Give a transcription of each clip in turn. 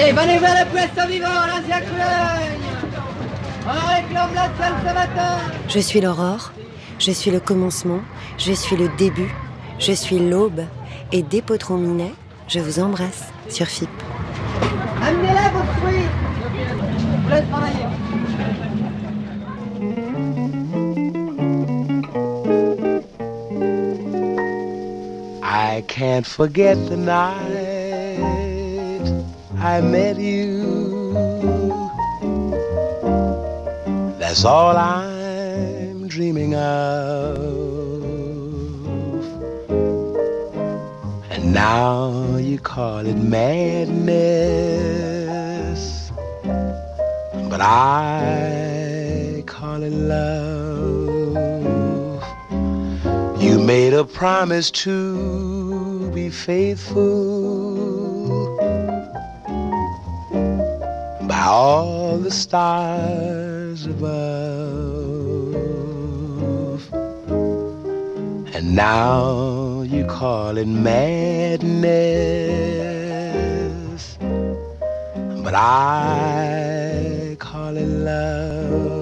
Venez vers le Puesto Vivo, l'ancien Cologne. On réclame la salle ce matin. Je suis l'aurore, je suis le commencement, je suis le début, je suis l'aube. Et dès Potron Minet, je vous embrasse sur FIP. Amenez-la vos fruits. Je vous laisse travailler. I can't forget the night I met you. That's all I'm dreaming of. And now you call it madness, but I call it love. You made a promise to be faithful by all the stars above, and now you call it madness, but I call it love.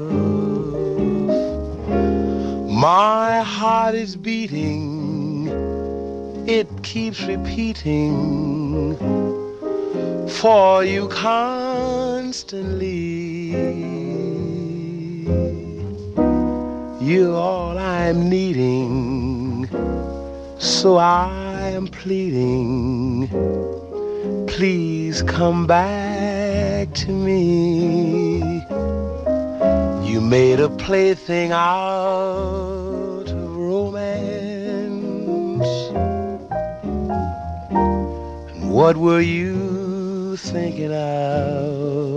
My heart is beating, it keeps repeating for you constantly. You're all I'm needing, so I am pleading, please come back to me. You made a plaything out of romance, and what were you thinking of?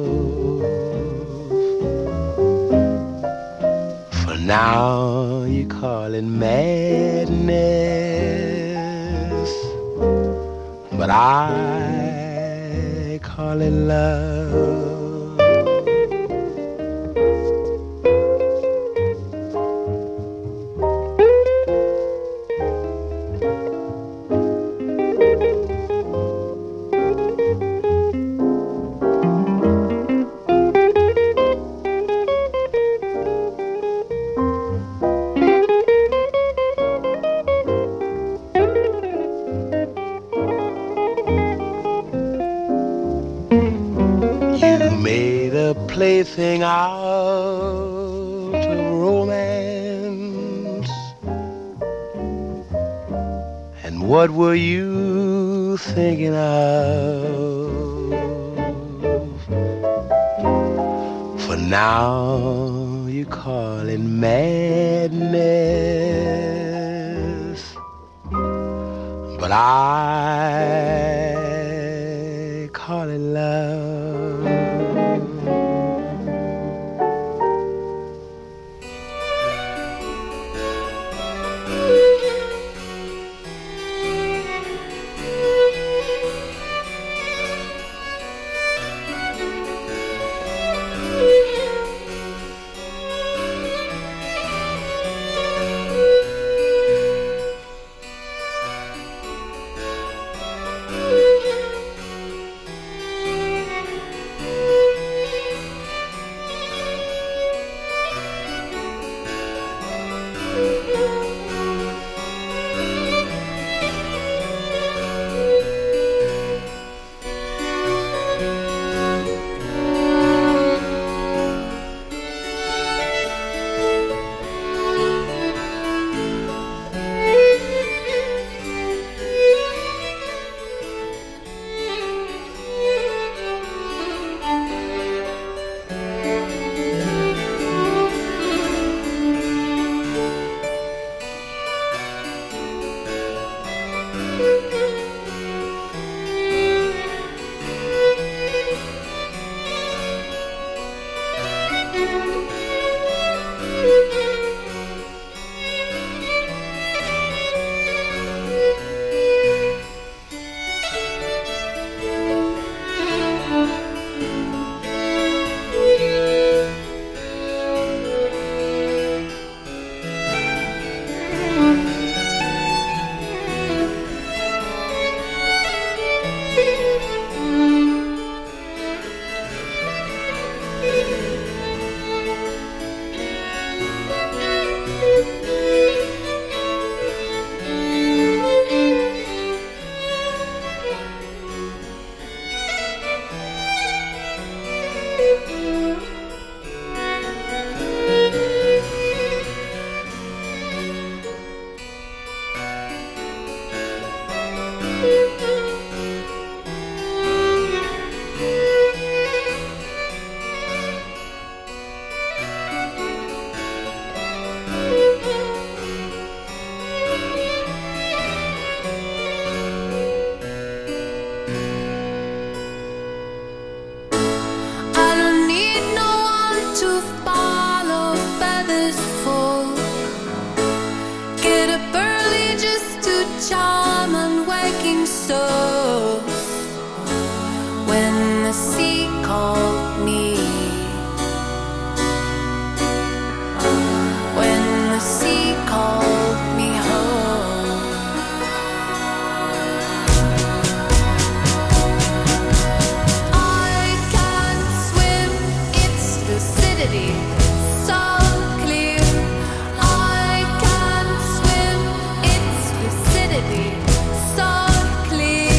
For now you call it madness, but I call it love. Plaything out of romance, and what were you thinking of? For now you call it madness, but I call it love. So clear.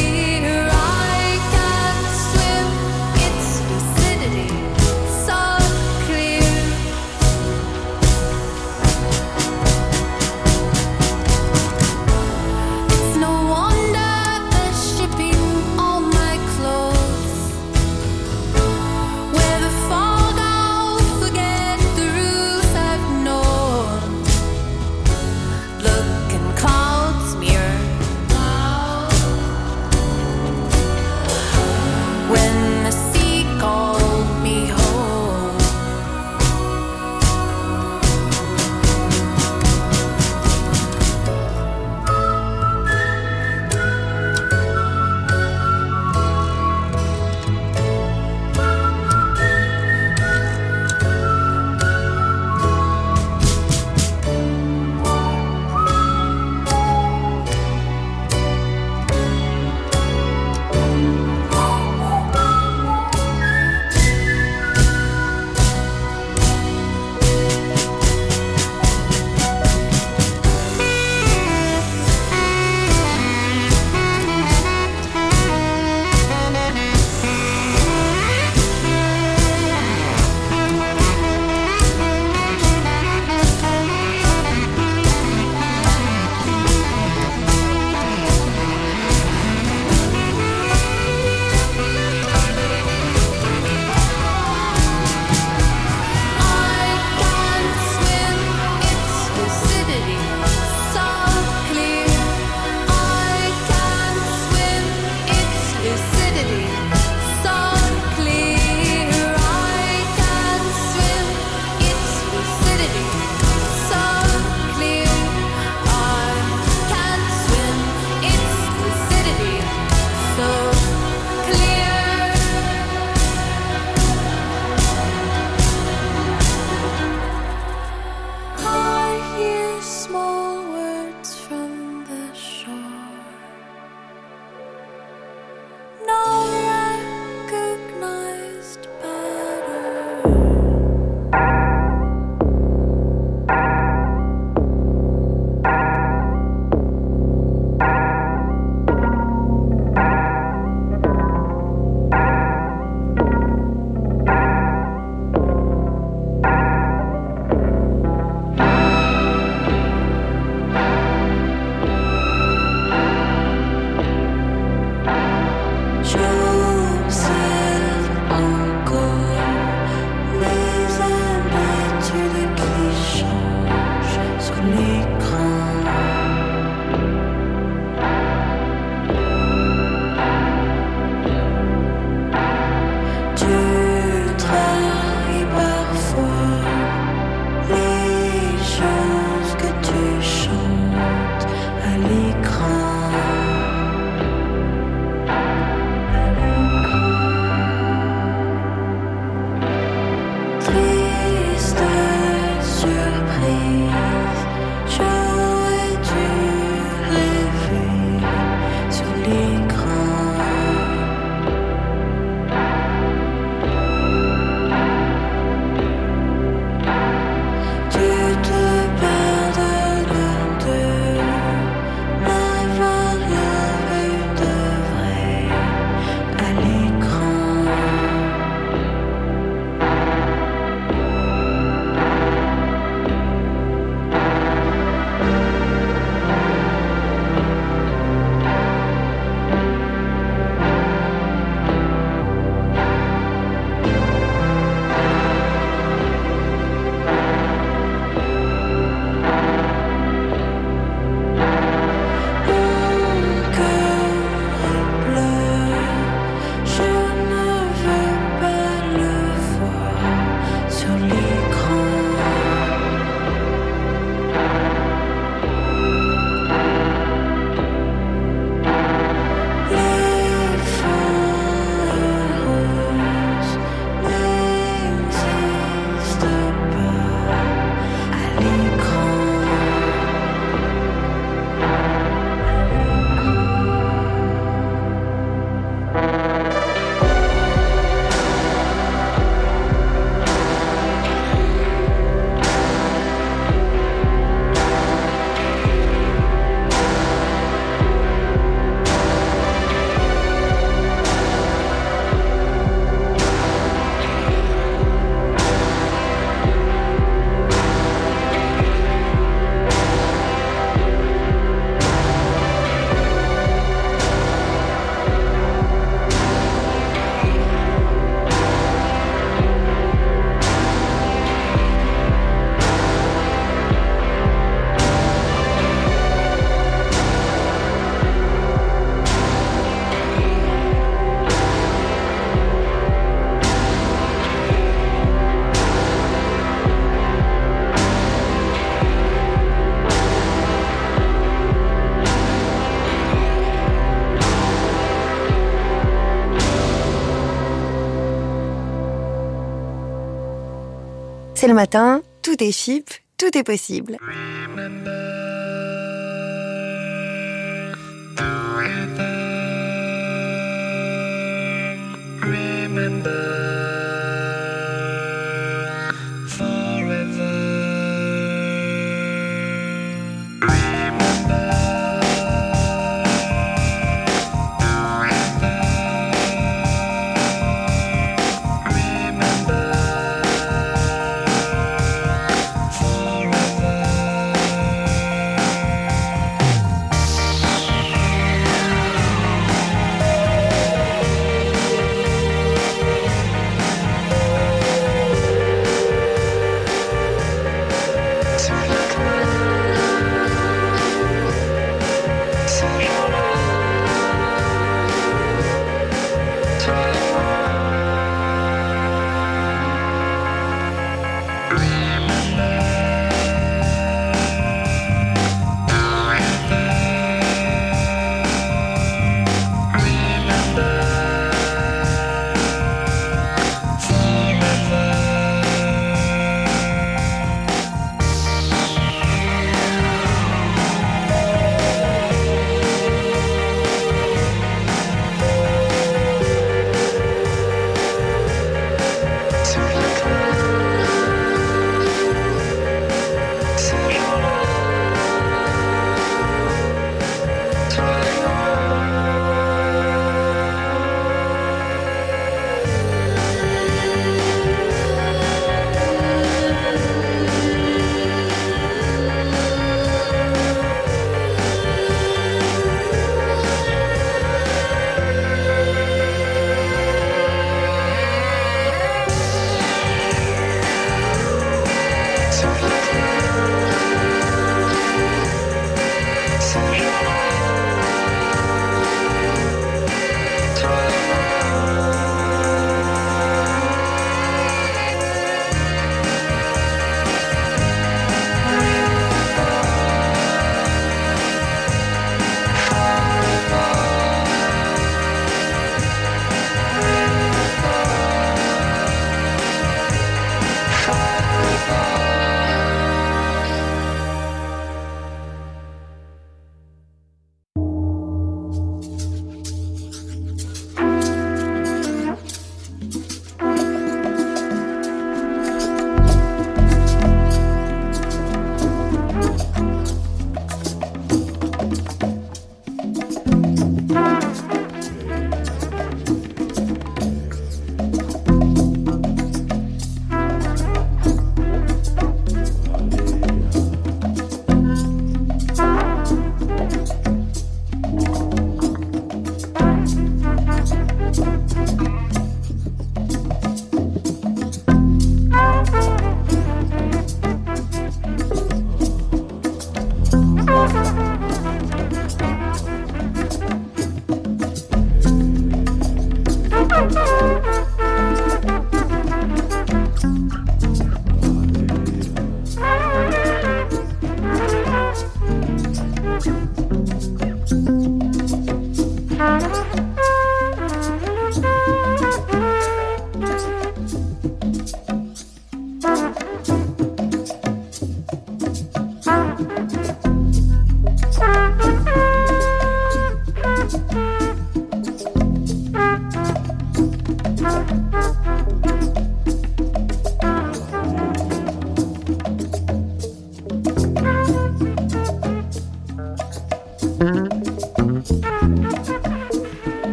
C'est le matin, tout est chip, tout est possible.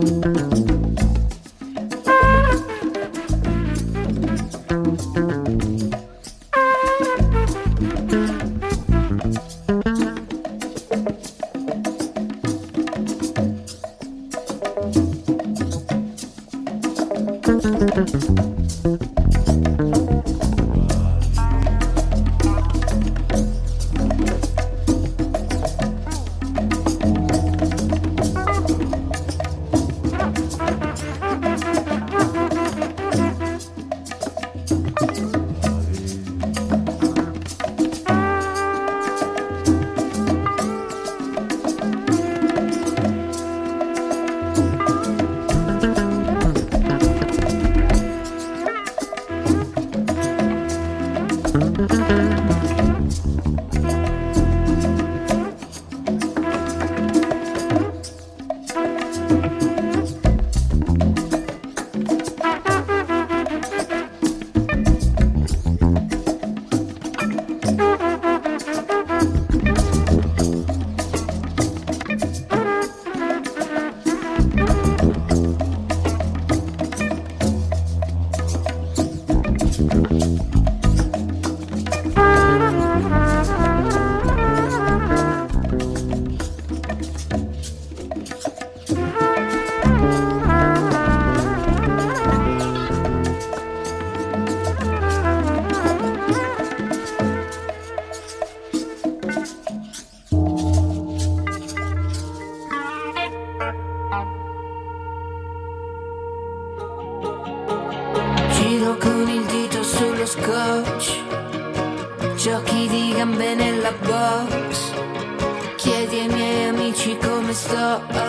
Giochi di gambe nella box. Chiedi ai miei amici come sto.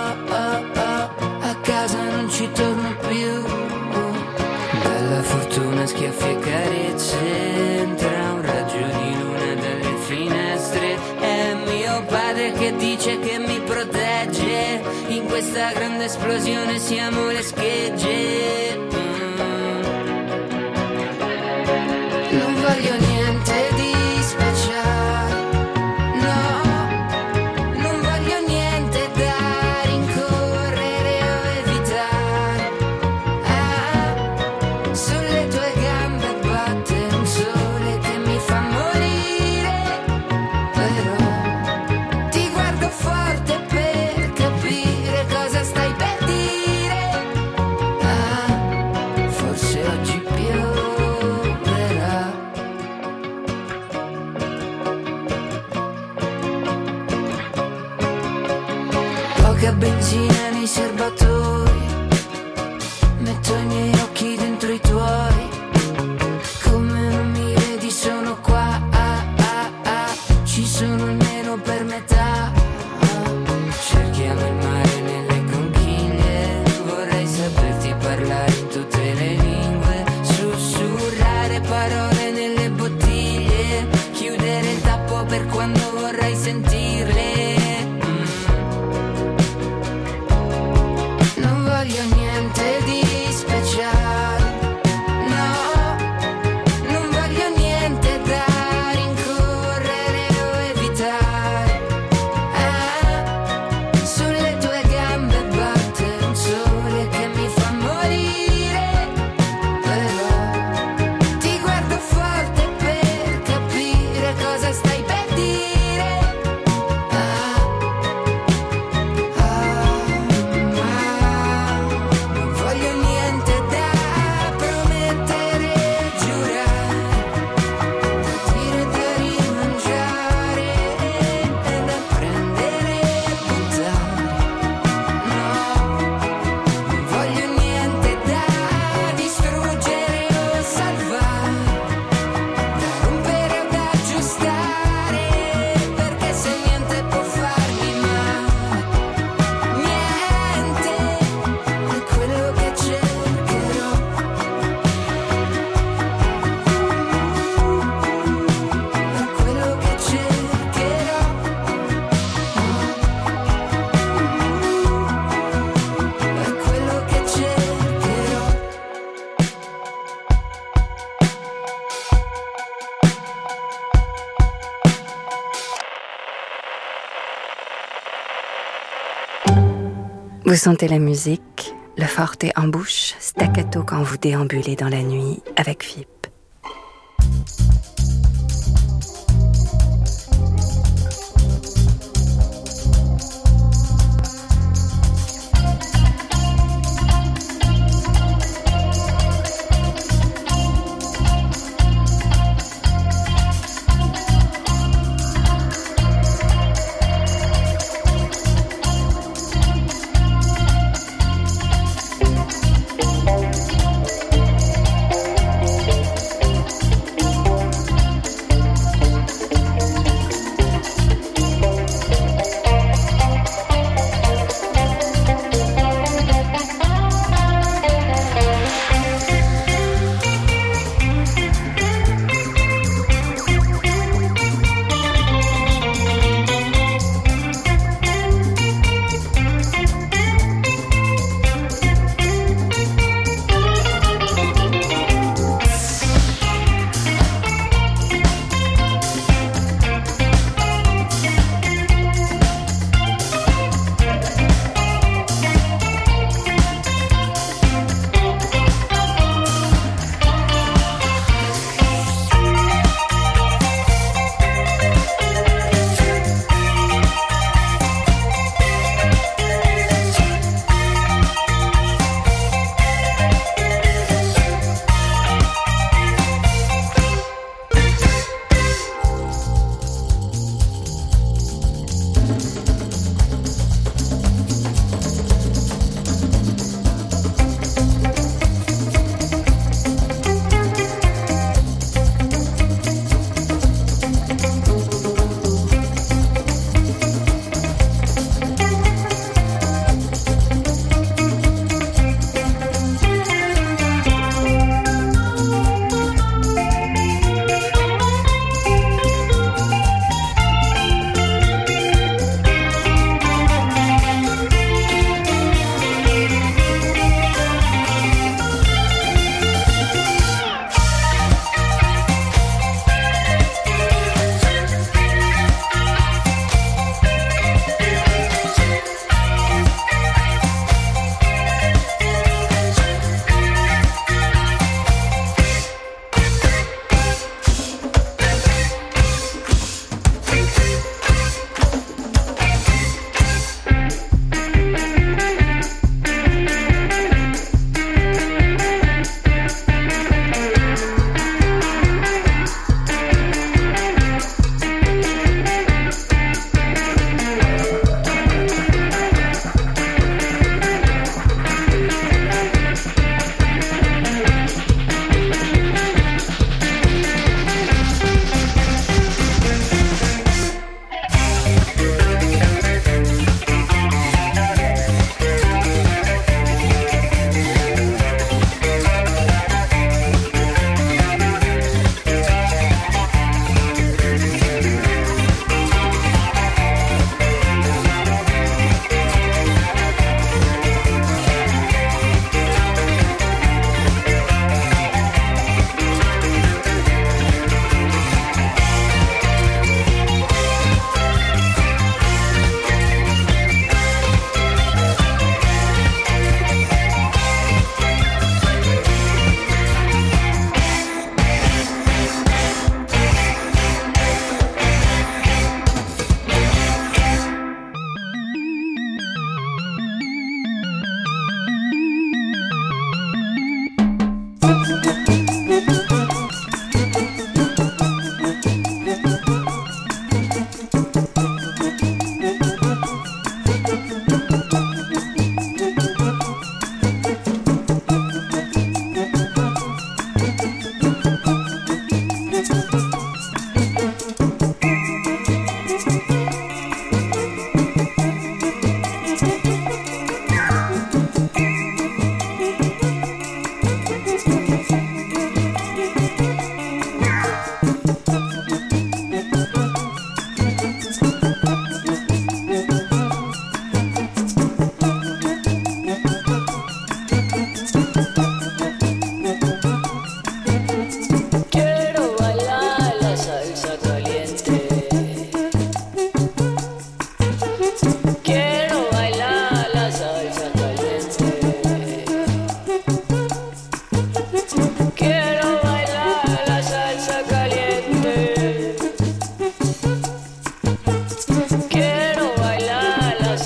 A casa non ci torno più. Bella fortuna, schiaffi e carezze. Entra un raggio di luna dalle finestre. È mio padre che dice che mi protegge. In questa grande esplosione siamo le schegge. Non voglio niente di speciale, no, non voglio niente da rincorrere o evitare. Sulle tue gambe batte un sole che mi fa morire. Però ti guardo forte per capire cosa stai per dire. Forse oggi pioverà. Poca benzina nei serbatoi, metto i miei occhi dentro i tuoi. Come non mi vedi sono qua, ci sono almeno per metà. Cerchiamo il mare nelle conchiglie, vorrei saperti parlare in tutte le lingue, sussurrare parole nelle bottiglie, chiudere il tappo per quando vorrei sentirle. Non voglio niente di speciale, no, Vous sentez la musique, le forte en bouche, staccato quand vous déambulez dans la nuit avec FIP.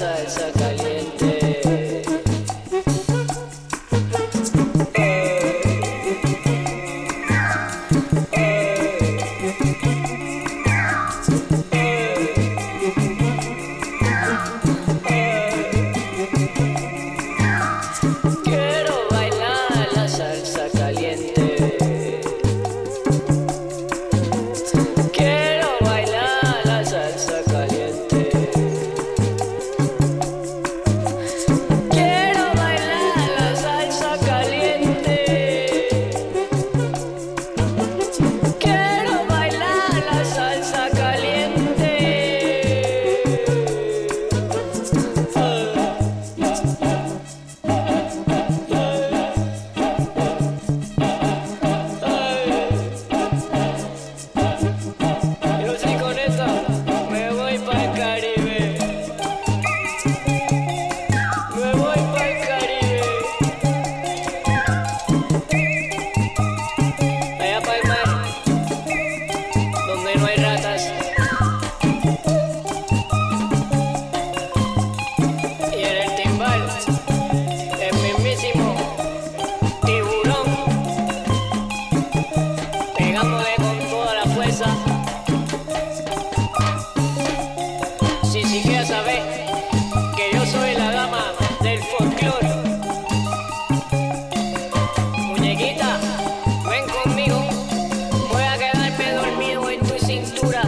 salsa caliente. Quiero bailar la salsa caliente. Quiero bailar la salsa caliente. Quiero bailar la salsa caliente. Quiero bailar la salsa caliente. Yo sí con esta me voy pa'l Caribe. Me voy pa'l Caribe. Allá pa'l mar, donde no hay ratas. Y en el timbal, el mismísimo tiburón. Pegándole con toda la fuerza. Si siquiera sabes que yo soy la dama del folclore. Muñequita, ven conmigo. Voy a quedarme dormido en tu cintura.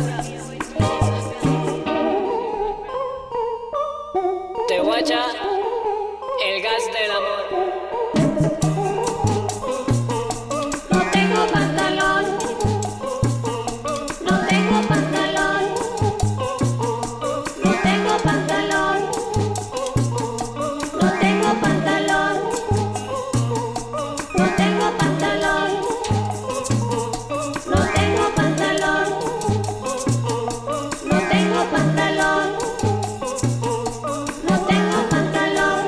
Te voy a echar el gas del amor. No tengo pantalón, no tengo pantalón, no tengo pantalón, no tengo pantalón, no tengo pantalón, no tengo pantalón, no tengo pantalón, no tengo pantalón.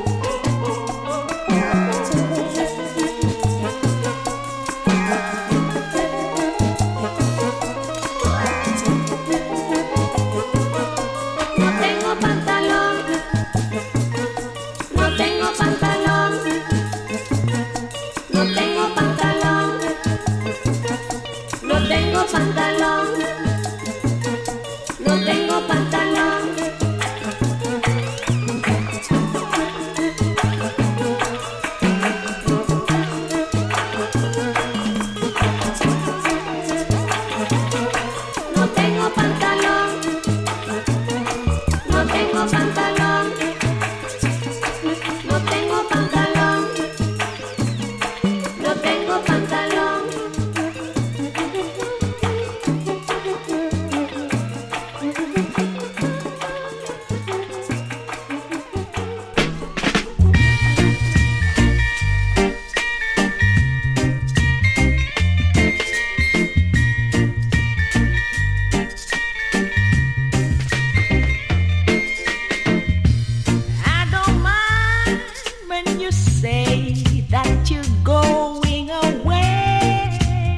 No tengo pantalón, no tengo pantalón, no tengo pantalón, no tengo pantalón, no tengo pantalón. No tengo pantalón, no tengo pantalón, no tengo pantalón, no tengo pantalón. I don't mind when you say that you're going away.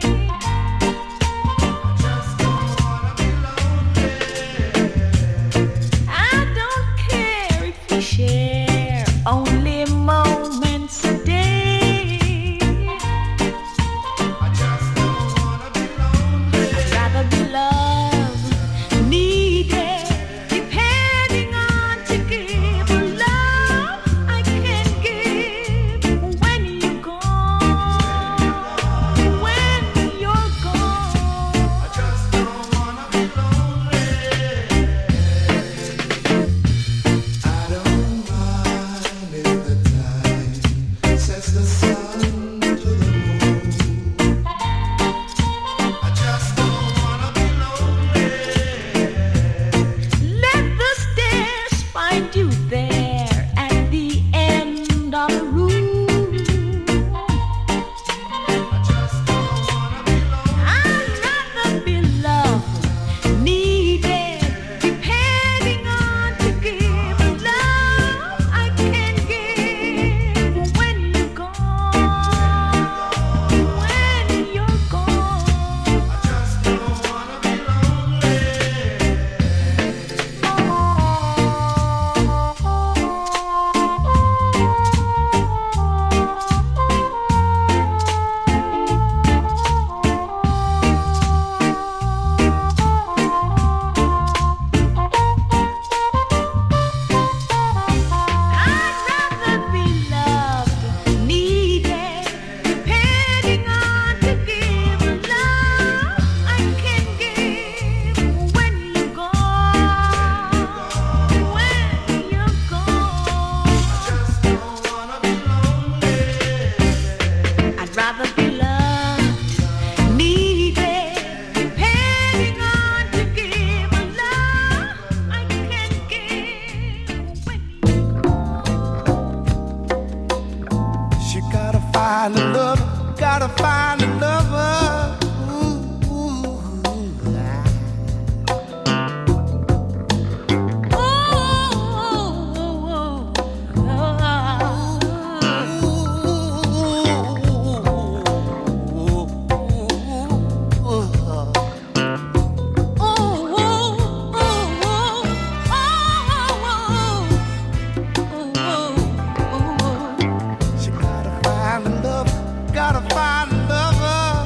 I don't care if we share only moments a day. I'd rather be loved, needed, depending on to give a love I can give when you're gone, when you're gone. I just don't wanna be lonely. I don't mind if the time sets the sun to the moon. I just don't wanna be lonely. Let the stairs find you there at the end of the room. I just don't wanna be lonely. I'd rather be loved, needed, depending on to give a love I can give when you're gone, when you're gone. I just don't wanna be lonely. find a lover, gotta find a lover. Gotta find a lover.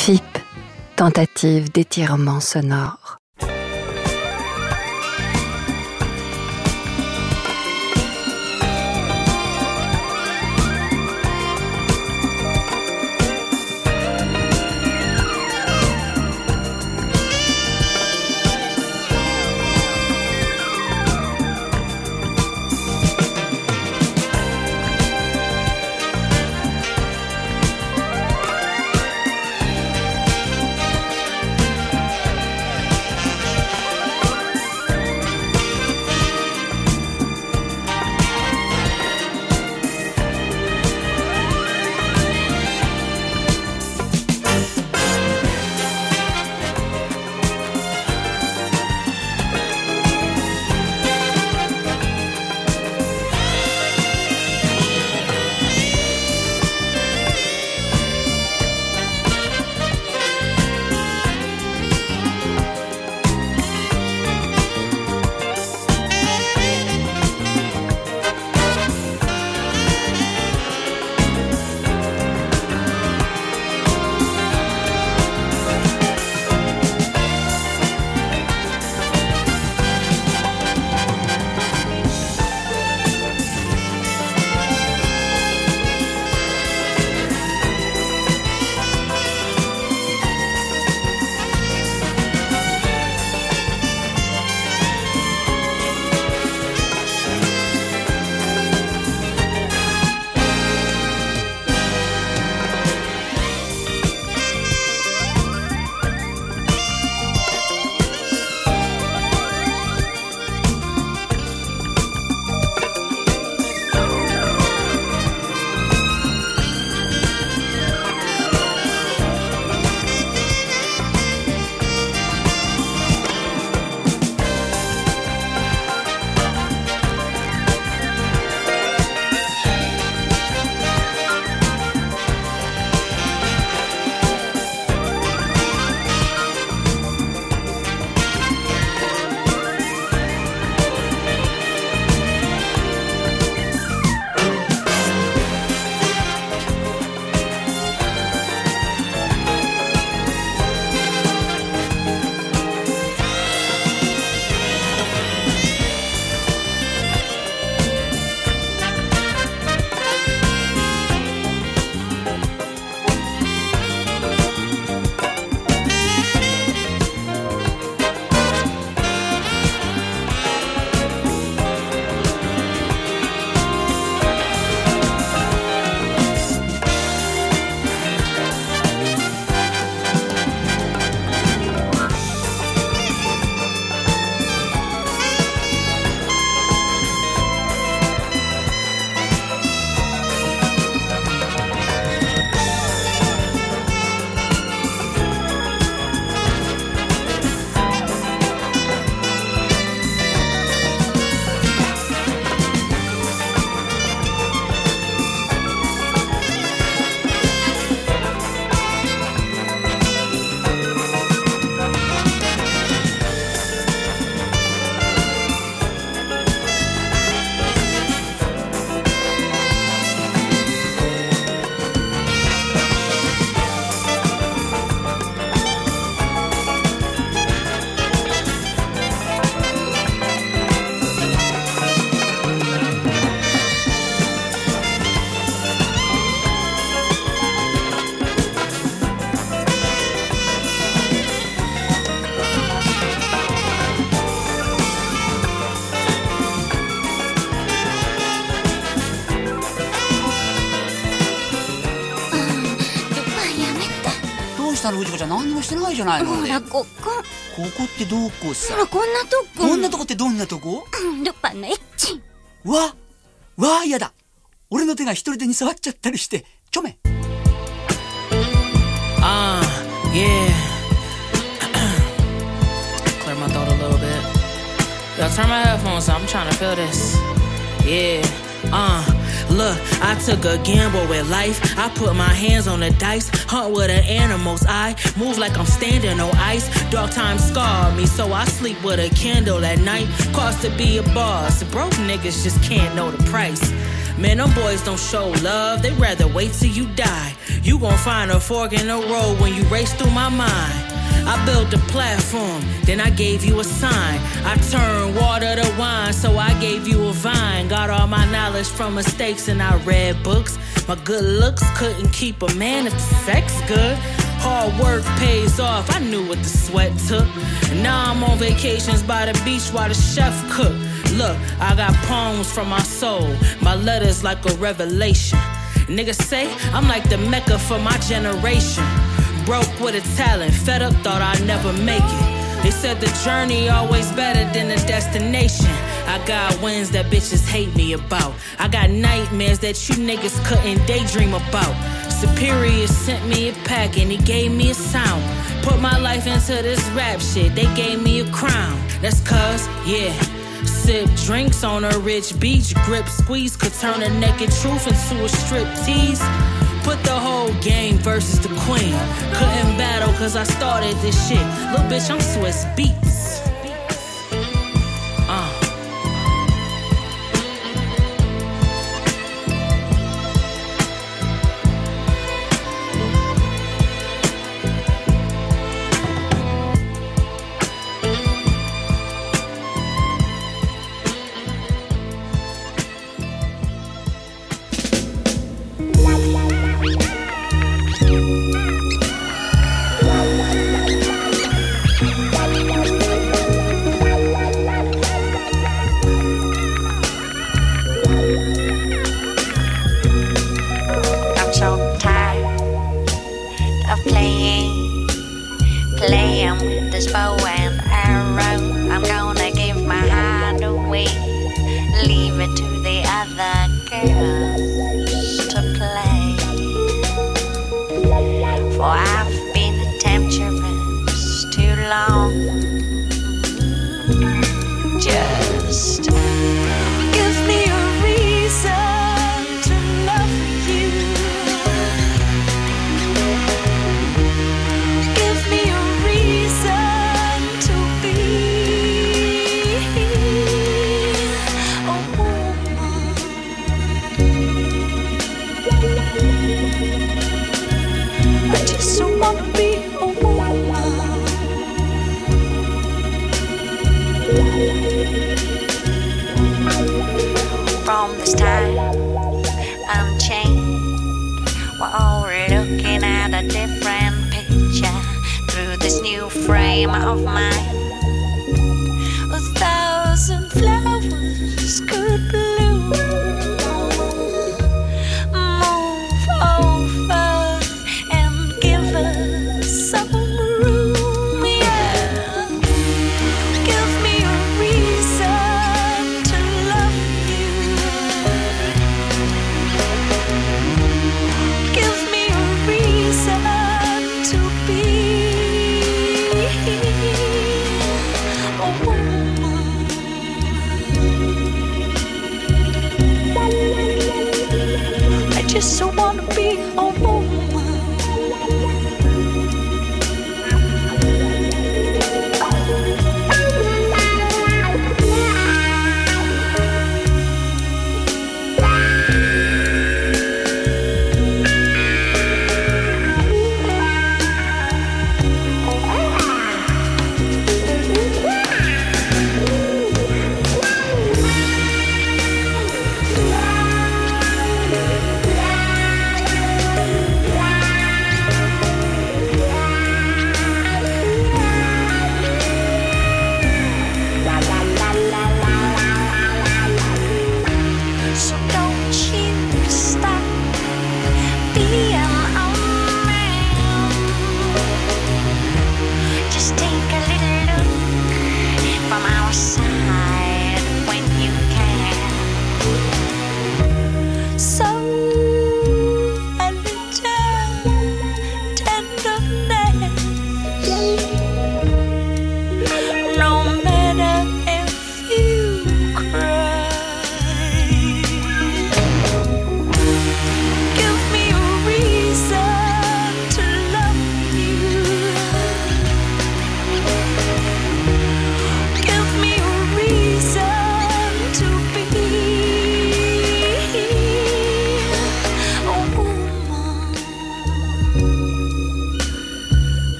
FIP, tentative d'étirement sonore. したの藤子ちゃん、何にもしてないじゃないの。 ほらここってどこさ。 ほらこんなとこ。 こんなとこってどんなとこ？ ルパンのエッチ。 わあ、やだ。俺の手が一人手に触っちゃったりしてちょめ。 Yeah. Clear my throat a little bit. Yo, turn my headphones on. I'm trying to feel this. Yeah. Look, I took a gamble with life. I put my hands on the dice. Hunt with an animal's eye. Move like I'm standing on ice. Dark times scarred me, so I sleep with a candle at night. Cost to be a boss. Broke niggas just can't know the price. Man, them boys don't show love, they rather wait till you die. You gon' find a fork in the road when you race through my mind. I built a platform, then I gave you a sign. I turned water to wine, so I gave you a vine. Got all my knowledge from mistakes and I read books. My good looks couldn't keep a man if the sex good. Hard work pays off, I knew what the sweat took. And now I'm on vacations by the beach while the chef cook. Look, I got poems from my soul, my letters like a revelation. Niggas say I'm like the Mecca for my generation. Broke with a talent, fed up, thought I'd never make it. They said the journey always better than the destination. I got wins that bitches hate me about. I got nightmares that you niggas couldn't daydream about. Superior sent me a pack and he gave me a sound. Put my life into this rap shit, they gave me a crown. That's cause, yeah, sip drinks on a rich beach. Grip squeeze could turn a naked truth into a strip tease. Put the whole game versus the queen. Couldn't battle cause I started this shit. Little bitch, I'm Swiss Beats.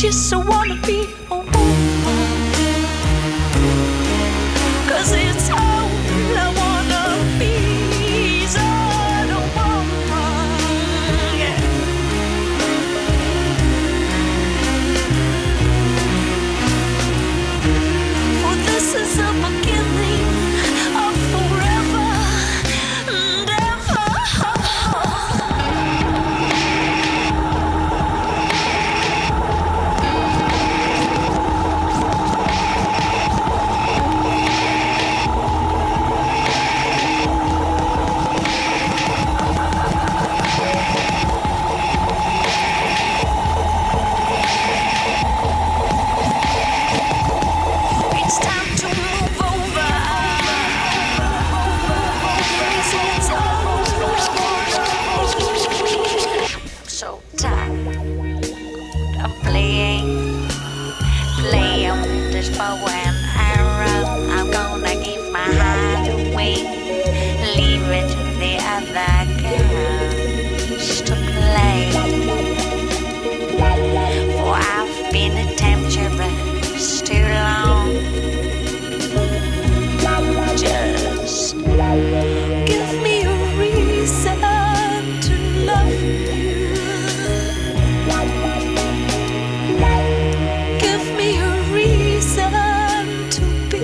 kiss, I wanna be a woman. 'Cause it's all I wanna be is a woman, yeah. For this is the beginning of forever and ever. It's time to move over. So tired of playing this bow and arrow. I'm gonna give my heart away, leave it to the other girls to play. For I've been a temptress too long. Just give me a reason to love you. Give me a reason to be.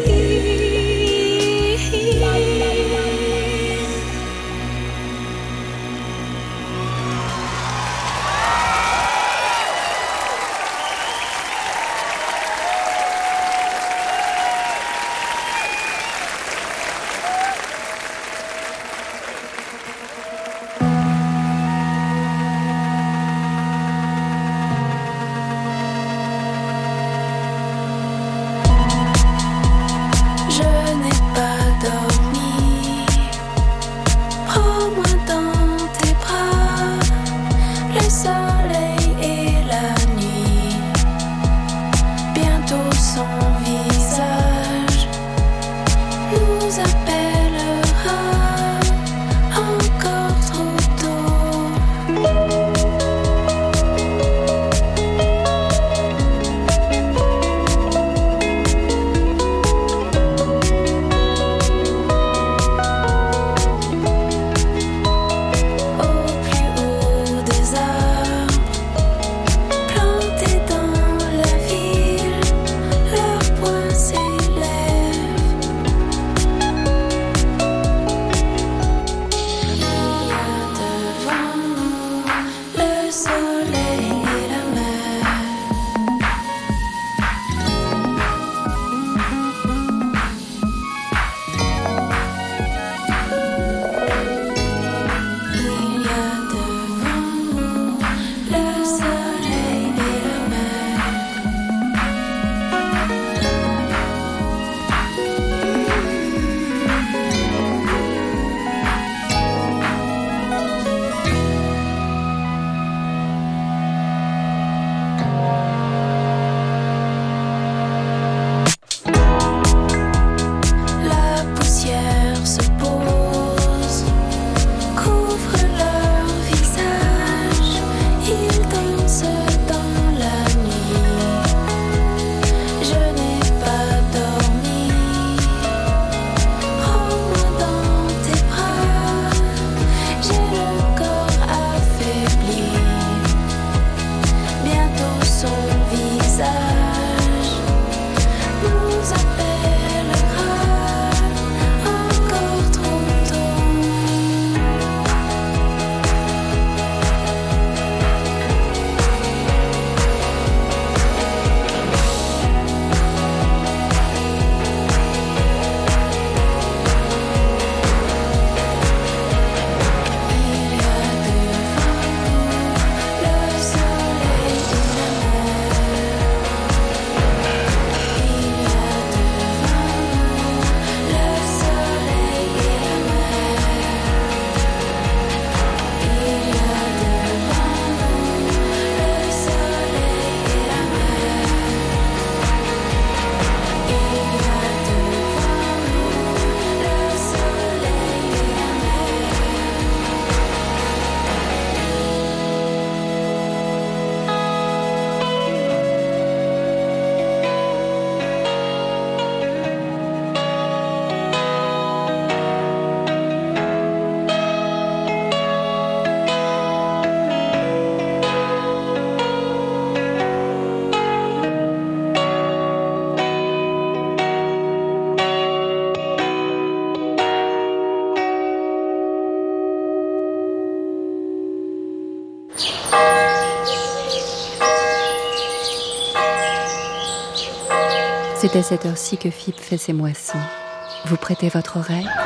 C'est à cette heure-ci que Fipe fait ses moissons. Vous prêtez votre oreille ?